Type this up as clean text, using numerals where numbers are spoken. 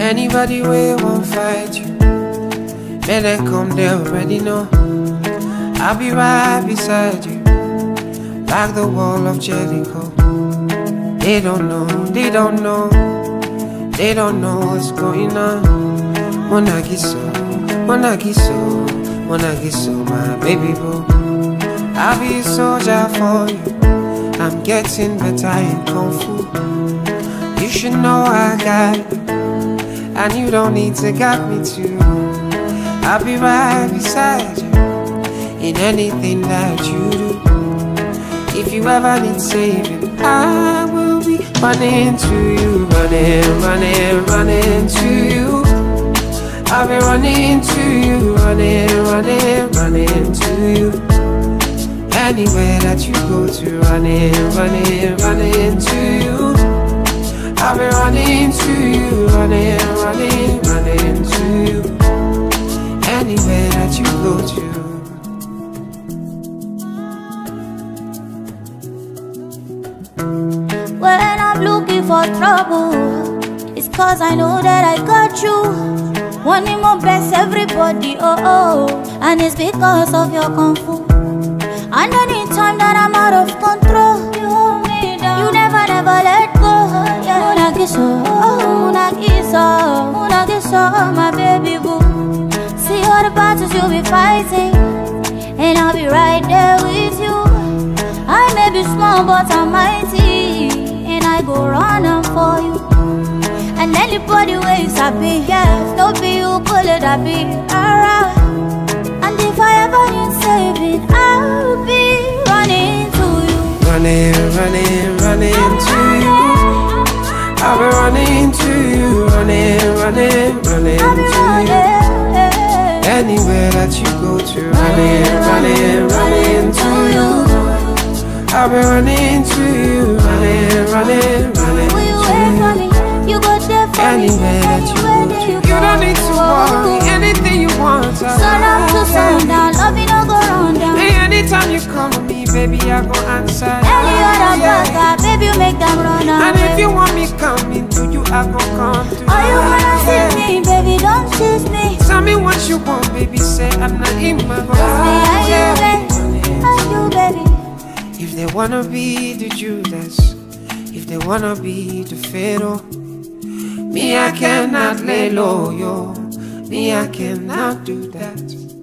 Anybody will won't fight you. When they come, they already know. I'll be right beside you, like the wall of Jericho. They don't know, they don't know, they don't know what's going on. Monagiso, Monagiso, Monagiso, my baby boo. I'll be a soldier for you. I'm getting better in Kung Fu. You should know I got you, and you don't need to guide me too. I'll be right beside you in anything that you do. If you ever need saving, I will be running to you, running, running, running to you. I'll be running to you, running, running, running to you. Anywhere that you go to, running, running, running to you. I'll be running to you, running, running, running to you. Anywhere that you go to. When I'm looking for trouble, it's cause I know that I got you. Wanting more bless everybody, oh oh. And it's because of your Kung Fu. And anytime that I'm out of control, you hold me down. You never, never let go. Munagiso, oh, Munagiso, Munagiso, my baby boo. See all the battles you'll be fighting, and I'll be right there with you. I may be small but I'm mighty, and I go running for you. And anybody ways happy, yes, no be you pull it, I be alright. And if I ever need saving, I'll be running to you. Running, running, running to you. I'll be running to you, running, running, running to you. Anywhere that you go to, running, running, running to you. I'll be running to you, running, running, running Will you wait for me? You go there for anywhere that you go to. You don't need to worry, anything you want. Sun up to sundown, love you no go run down. Hey, anytime you call me, baby, I go answer. Any other brother, baby, you make them run away. And if you want me coming to you, I go come to you. Oh, you wanna see me, baby, don't tease me. Tell me what you want, baby, say I'm not in my Just say I you, baby. If they wanna be the Judas, if they wanna be the Pharaoh, me I cannot lay low, yo. Me I cannot do that.